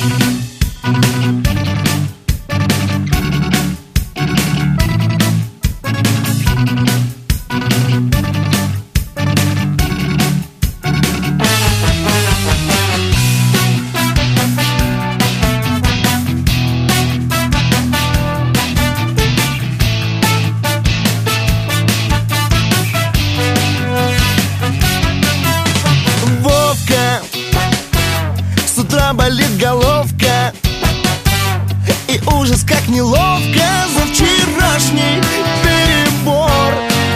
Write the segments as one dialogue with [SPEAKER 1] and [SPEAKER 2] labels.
[SPEAKER 1] Болит головка, и ужас, как неловко за вчерашний перебор.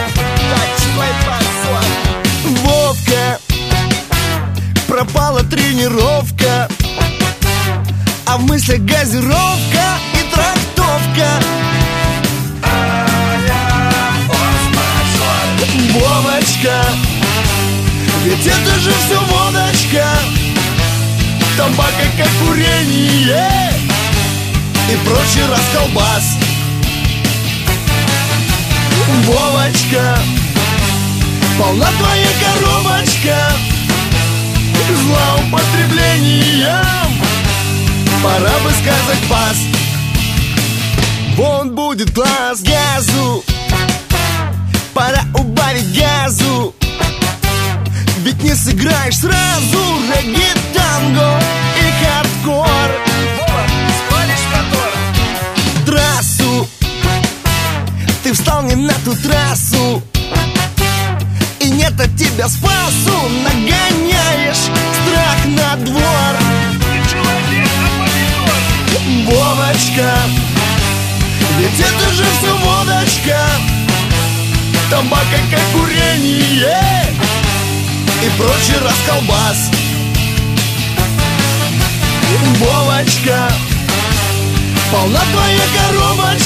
[SPEAKER 1] Вовка, пропала тренировка, а в мыслях газировка и трактовка. Вовочка, ведь это же все водочка, табака, как курение и прочий расколбас. Вовочка, полна твоя коробочка злоупотреблением, пора бы сказать пас. Вон будет класс газу, пора убавить газу, ведь не сыграешь сразу регги, танго и хардкор.
[SPEAKER 2] Спалишь мотор.
[SPEAKER 1] Трассу, ты встал не на ту трассу, и нет от тебя спасу, нагоняешь страх на двор.
[SPEAKER 2] Ты человек, а помидор.
[SPEAKER 1] Вовочка, ведь это же все водочка, табака, как курение и прочий расколбас. Вовочка, полна твоя коробочка